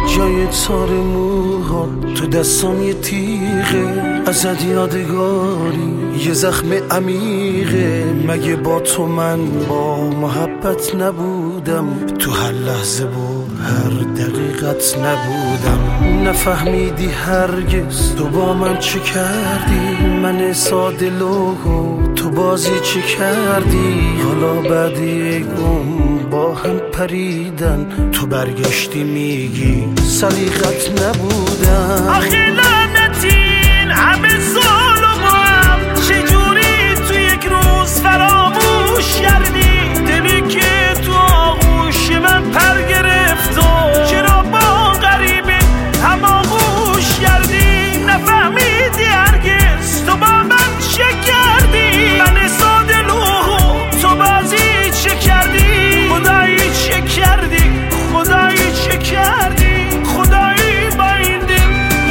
جای تار موها تو دستام یه تیغه، ازت یادگاری یه زخم عمیقه. مگه با تو من با محبت نبودم؟ تو هر لحظه و هر دقیقت نبودم. نفهمیدی هرگز تو با من چه کردی، من ساده لوحو تو بازی چه کردی. حالا بعد یک با هم پریدن تو برگشتی میگی سلیقت نبودم. آخه لعنتین همه سال و با هم چجوری تو یک روز فراموش کردی؟ دلی که تو آغوش من پر گرفت و چرا با غریبه هم آغوش کردی؟ نفهمیدی هرگز تو با من چه کردی؟ من ساده لوحو تو بازی چه کردی؟ خدایی چه کردی؟ خدایی چه کردی؟ خدایی با این دل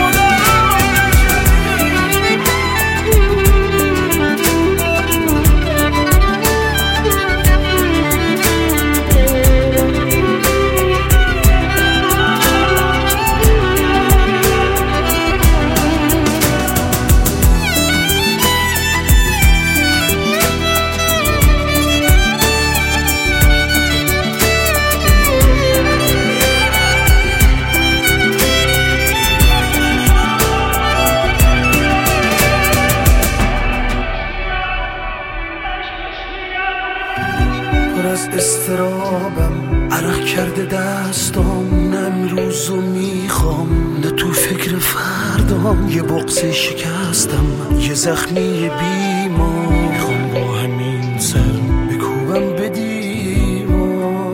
پر از استرابم عرق کرده دستام. نه امروزو میخوام نه تو فکر فردام. یه بغض شکستم یه زخمی بیمار، میخوام با همین سر بکوبم به دیوار.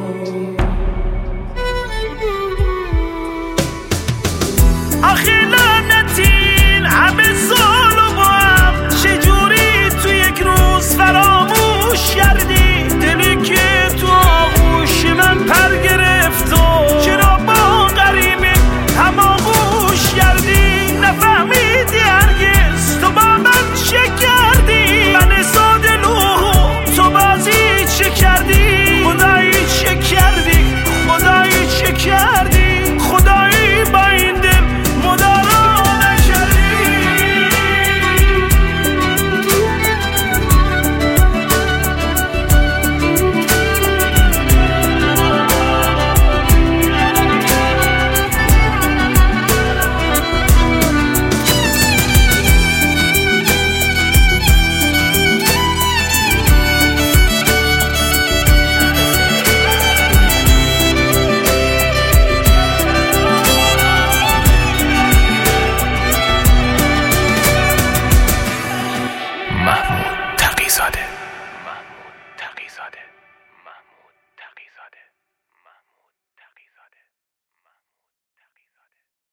آخه لعنتین همه سال و با هم چجوری تو یک روز فراموش کردی؟ دلی که تو آغوش من پر گرفت و چرا با غریبه هم آغوش کردی؟ نفهمیدی هرگز تو با من چه کردی؟ من ساده لوحو تو بازی چه کردی؟ خدایی چه کردی؟ خدایی چه کردی؟ خدایی با این دل مدارا نکردی. محمود تقی‌زاده.